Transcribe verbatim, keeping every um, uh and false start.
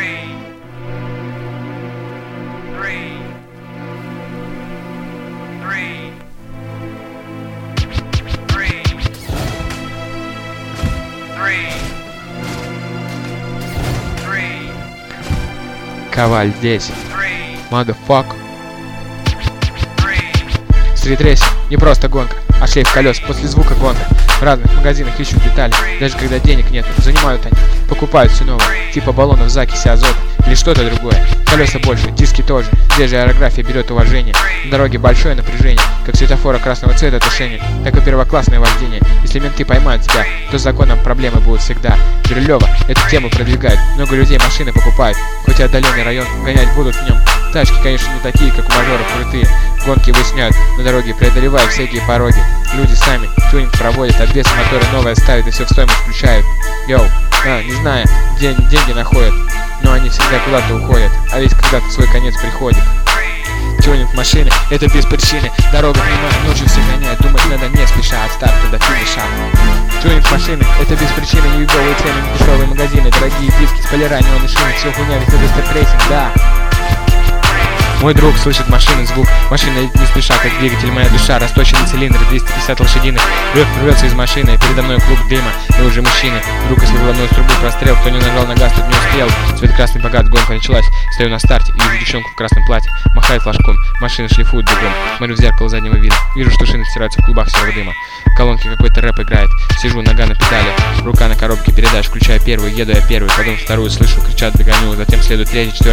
three, three, three, three, three, three, Коваль здесь. three, Motherfuck. three. Стритрейс не просто гонка, а шлейф колес после звука гонка. В разных магазинах ищут детали, даже когда денег нет, занимают они, покупают все новое, типа баллонов закиси азота или что-то другое. Колеса больше, диски тоже, здесь же аэрография берет уважение. На дороге большое напряжение, как светофора красного цвета тушение, так и первоклассное вождение. Если менты поймают тебя, то с законом проблемы будут всегда. Бирюлева эту тему продвигает, много людей машины покупают, хоть и отдаленный район, гонять будут в нем. Тачки, конечно, не такие, как у мажоров крутые, гонки выясняют, на дороге преодолевая всякие пороги. Люди сами тюнинг проводят, обвес моторы новые ставят и все в стоимость включают. Йоу, а, не знаю, где они деньги находят, но они всегда куда-то уходят, а ведь когда-то свой конец приходит. Тюнинг машины — это без причины, дорога прямая, ночью все гоняют, думать надо не спеша, от старта до финиша. Тюнинг машины — это без причины, юговые цены, дешевые магазины, дорогие диски, спойлера, неоны, шины, все хуйня, ведь это стритрейсинг, да. Мой друг слышит машины звук, машина едет не спеша, как двигатель, моя душа, расточенный цилиндр, двести пятьдесят лошадиных. Рев рвется из машины, передо мной клуб дыма, мы уже мужчины. Вдруг из выгодной трубы прострел, кто не нажал на газ, тот не успел. Цвет красный богат, гонка началась, стою на старте и вижу девчонку в красном платье, махает флажком, машины шлифуют бегом. Смотрю в зеркало заднего вида, вижу, что шины стираются в клубах серого дыма. В колонке какой-то рэп играет, сижу, нога на педали, рука на коробке передач, включаю первую, еду я первый, потом вторую, слышу, кричат, догоню, затем следует третий, четвертый.